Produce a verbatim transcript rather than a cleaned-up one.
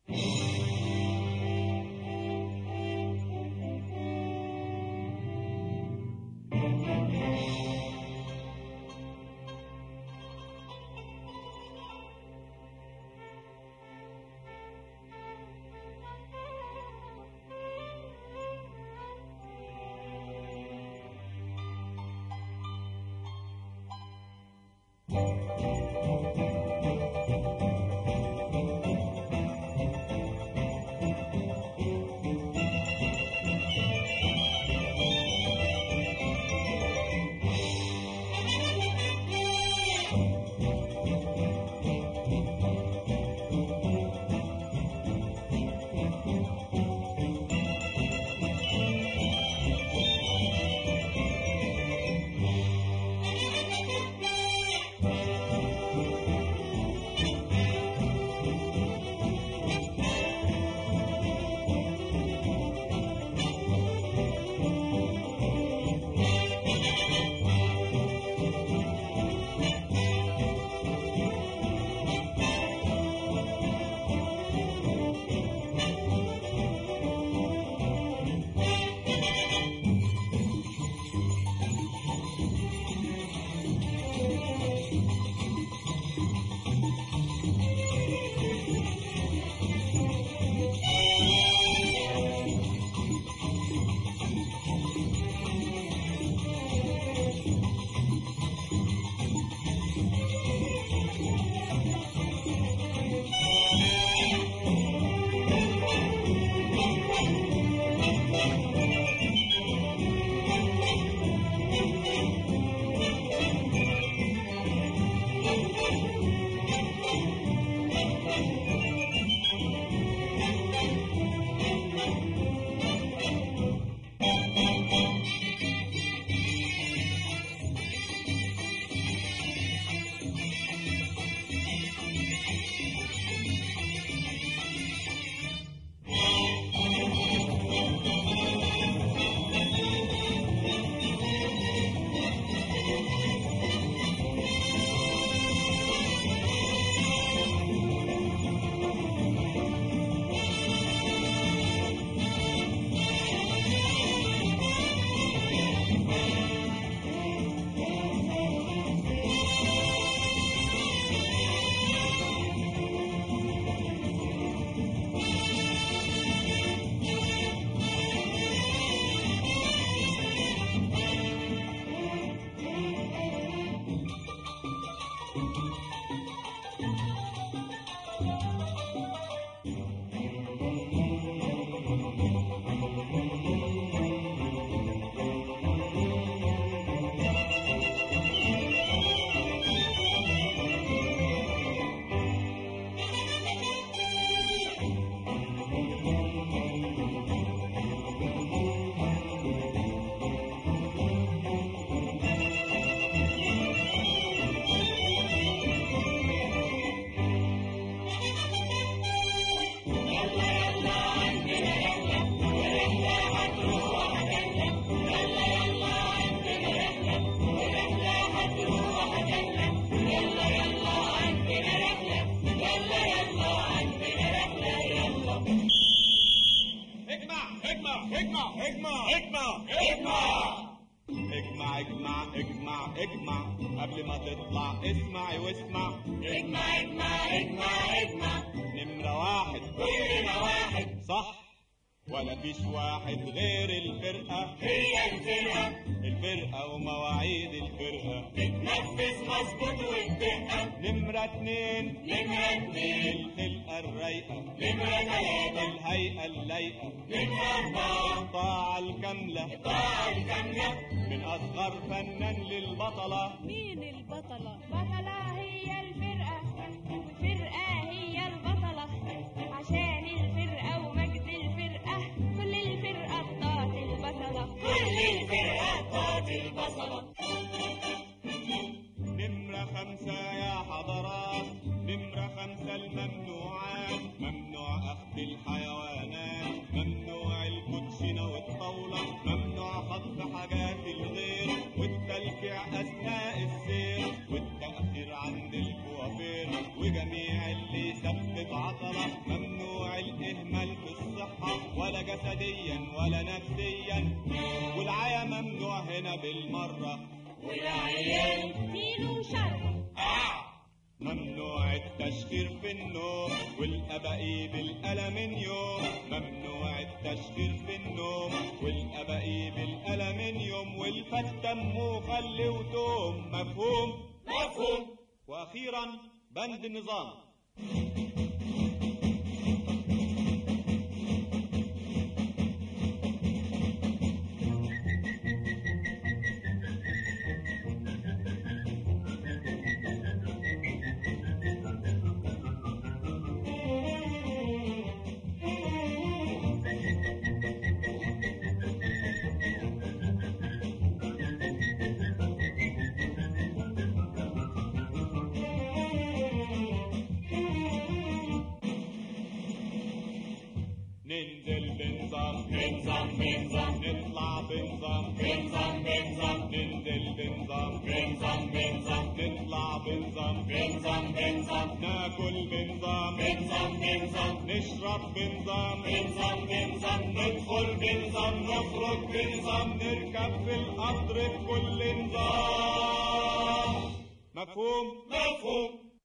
اجمع قبل ما تطلع اسمعي واسمع. اجمع اجمع اجمع اجمع نمرة واحد كلنا واحد صح، ولا فيش واحد غير الفرقة، هي الفرقة الفرقة ومواعيد الفرقة تتنفذ مظبوط والدقة. نمرة اتنين نمرة اتنين الخلقة الرايقة. نمرة تلاتة الهيئة اللايقة. نمرة أربعة الطاعة الكاملة. الطاعة الكاملة من أصغر فنان للبطلة. مين البطلة؟ بطلة هي الفرقة، والفرقة هي البطلة، عشان الفرقة ومجد الفرقة كل الفرقة بتاعت البطلة، كل الفرقة بتاعت البصلة. نمرة خمسة يا حضرات، نمرة خمسة الممنوعات، ممنوع أخذ الحيوانات، ممنوع الكوتشينة والطاولة، ممنوع خطف حاجات الغير، والتلكيع أثناء السير، والتأخير عند الكوافير، وجميع اللي يسبب عطلة، ممنوع جسديا ولا نفسيا، والعيا ممنوع هنا بالمرة، والعيال دينه شر. ممنوع التشخير في النوم والأبقي بالألمنيوم، ممنوع التشخير في النوم والأبقي بالألمنيوم، والفتم وخل وتوم. مفهوم؟ مفهوم. وأخيرا بند النظام. ننزل بنظام بنظام بنظام نطلع بنظام بنظام بنظام ننزل بنظام بنظام بنظام نطلع بنظام بنظام بنظام ناكل بنظام بنظام بنظام نشرب بنظام بنظام بنظام ندخل بنظام نخرج بنظام نركب في القطر بكل نظام. مفهوم؟ مفهوم.